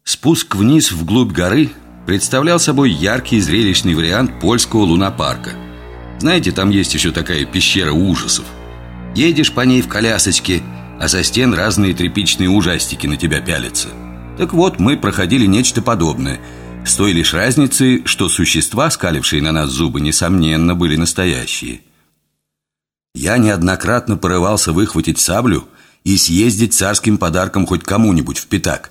Спуск вниз вглубь горы представлял собой яркий зрелищный вариант польского лунопарка. Знаете, там есть еще такая пещера ужасов. Едешь по ней в колясочке, а со стен разные тряпичные ужастики на тебя пялятся. Так вот, мы проходили нечто подобное, с той лишь разницей, что существа, скалившие на нас зубы, несомненно, были настоящие. Я неоднократно порывался выхватить саблю и съездить царским подарком хоть кому-нибудь в пятак.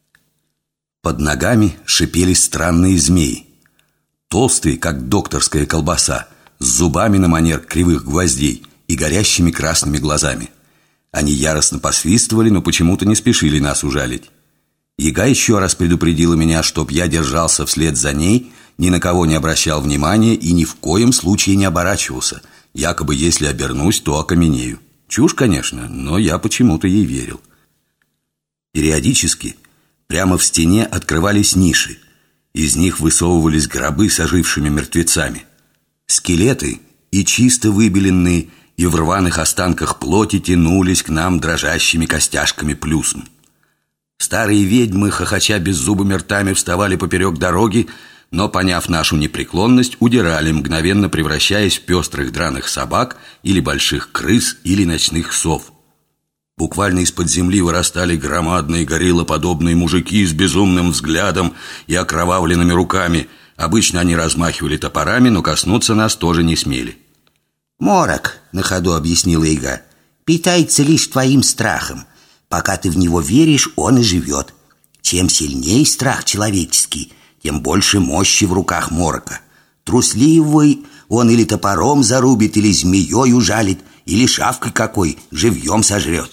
Под ногами шипели странные змеи, толстые, как докторская колбаса, с зубами на манер кривых гвоздей и горящими красными глазами. Они яростно посвистывали, но почему-то не спешили нас ужалить. Яга еще раз предупредила меня, чтоб я держался вслед за ней, ни на кого не обращал внимания и ни в коем случае не оборачивался, якобы если обернусь, то окаменею. Чушь, конечно, но я почему-то ей верил. Периодически прямо в стене открывались ниши. Из них высовывались гробы с ожившими мертвецами. Скелеты, и чисто выбеленные, и в рваных останках плоти тянулись к нам дрожащими костяшками плюсом. Старые ведьмы, хохоча беззубыми ртами, вставали поперек дороги, но, поняв нашу непреклонность, удирали, мгновенно превращаясь в пестрых драных собак или больших крыс, или ночных сов. Буквально из-под земли вырастали громадные гориллоподобные мужики с безумным взглядом и окровавленными руками. Обычно они размахивали топорами, но коснуться нас тоже не смели. «Морок», — на ходу объяснила Яга, — «питается лишь твоим страхом. Пока ты в него веришь, он и живет. Чем сильнее страх человеческий, тем больше мощи в руках морока. Трусливый он или топором зарубит, или змеей ужалит, или шавкой какой живьем сожрет».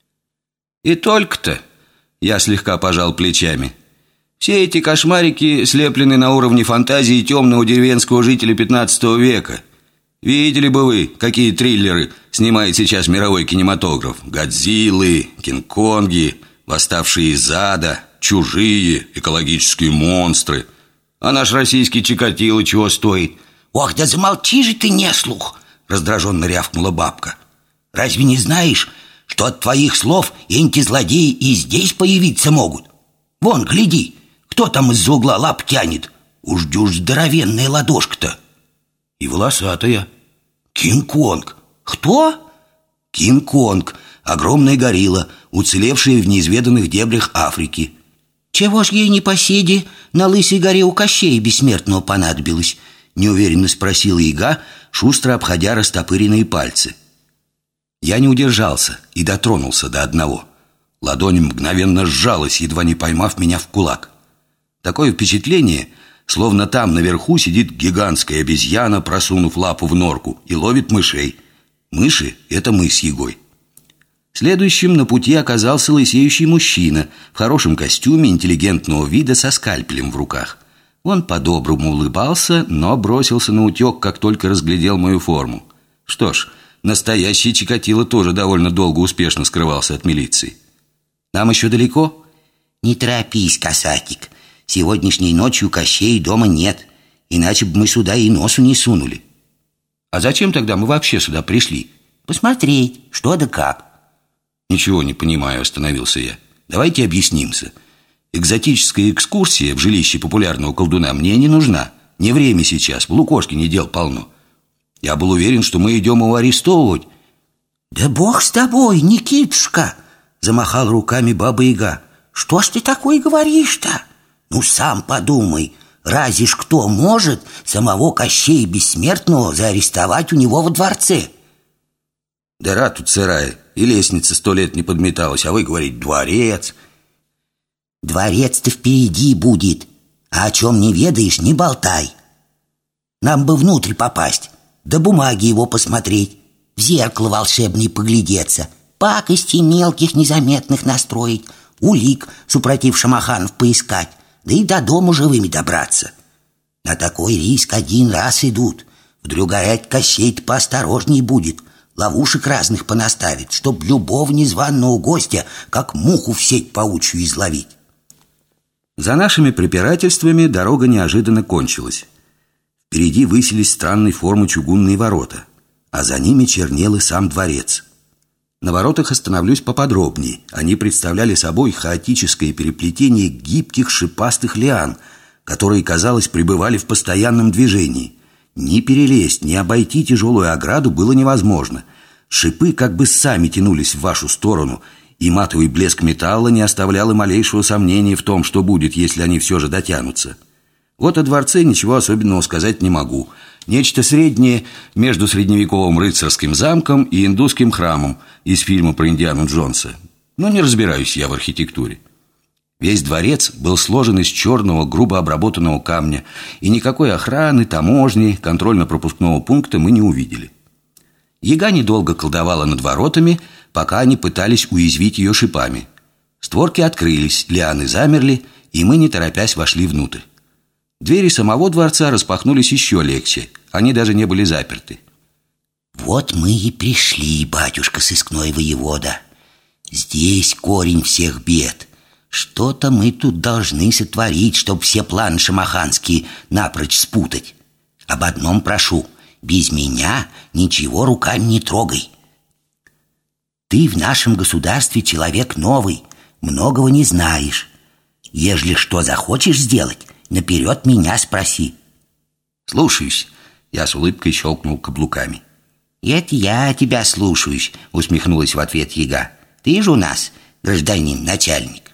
И только-то, я слегка пожал плечами. Все эти кошмарики слеплены на уровне фантазии темного деревенского жителя 15 века. Видели бы вы, какие триллеры снимает сейчас мировой кинематограф. Годзиллы, Кинг-Конги, восставшие из ада, чужие, экологические монстры. А наш российский Чикатило чего стоит? «Ох, да замолчи же ты, неслух!» — раздраженно рявкнула бабка. «Разве не знаешь, что от твоих слов энти-злодеи и здесь появиться могут? Вон, гляди, кто там из-за угла лап тянет? Уж дюж здоровенная ладошка-то. И волосатая. Кинг-Конг. Кто? Кинг-Конг, огромная горилла, уцелевшая в неизведанных дебрях Африки. Чего ж ей не по седе на Лысой горе у Кощея Бессмертного понадобилось? Неуверенно спросила Яга, шустро обходя растопыренные пальцы. Я не удержался и дотронулся до одного. Ладонь мгновенно сжалась, едва не поймав меня в кулак. Такое впечатление, словно там наверху сидит гигантская обезьяна, просунув лапу в норку, и ловит мышей. Мыши — это мы с Егой. Следующим на пути оказался лысеющий мужчина в хорошем костюме интеллигентного вида со скальпелем в руках. Он по-доброму улыбался, но бросился на утек, как только разглядел мою форму. Что ж, настоящий Чикатило тоже довольно долго успешно скрывался от милиции. «Нам еще далеко?» «Не торопись, касатик. Сегодняшней ночью Кощея дома нет, иначе бы мы сюда и носу не сунули». «А зачем тогда мы вообще сюда пришли?» «Посмотреть, что да как». «Ничего не понимаю», — остановился я. «Давайте объяснимся. Экзотическая экскурсия в жилище популярного колдуна мне не нужна. Не время сейчас, в Лукошкине дел полно. Я был уверен, что мы идем его арестовывать». «Да бог с тобой, Никитушка!» — замахал руками Баба-Яга. «Что ж ты такое говоришь-то? Ну, сам подумай, разве ж кто может самого Кощея Бессмертного заарестовать у него во дворце?» «Дыра тут сырая, и лестница 100 лет не подметалась, а вы говорите дворец». «Дворец-то впереди будет, а о чем не ведаешь, не болтай. Нам бы внутрь попасть, да бумаги его посмотреть, в зеркало волшебное поглядеться, пакости мелких незаметных настроить, улик, супротив шамаханов, поискать, да и до дому живыми добраться. На такой риск один раз идут. Вдруг говорят, Кощей-то поосторожней будет, ловушек разных понаставит, чтоб любого незваного гостя как муху в сеть паучью изловить». За нашими препирательствами дорога неожиданно кончилась. Впереди высились странной формы чугунные ворота, а за ними чернел и сам дворец. На воротах остановлюсь поподробнее. Они представляли собой хаотическое переплетение гибких шипастых лиан, которые, казалось, пребывали в постоянном движении. Ни перелезть, ни обойти тяжелую ограду было невозможно. Шипы как бы сами тянулись в вашу сторону, и матовый блеск металла не оставлял и малейшего сомнения в том, что будет, если они все же дотянутся. Вот о дворце ничего особенного сказать не могу. Нечто среднее между средневековым рыцарским замком и индусским храмом из фильма про Индиану Джонса. Но не разбираюсь я в архитектуре. Весь дворец был сложен из черного, грубо обработанного камня, и никакой охраны, таможни, контрольно-пропускного пункта мы не увидели. Яга недолго колдовала над воротами, пока они пытались уязвить ее шипами. Створки открылись, лианы замерли, и мы, не торопясь, вошли внутрь. Двери самого дворца распахнулись еще легче. Они даже не были заперты. Вот мы и пришли, батюшка сыскной воевода. Здесь корень всех бед. Что-то мы тут должны сотворить, чтобы все планы шамаханские напрочь спутать. Об одном прошу: без меня ничего руками не трогай. Ты в нашем государстве человек новый, многого не знаешь. Ежели что захочешь сделать, наперед меня спроси. Слушаюсь. Я с улыбкой щелкнул каблуками. Это я тебя слушаюсь, усмехнулась в ответ яга. Ты же у нас гражданин начальник.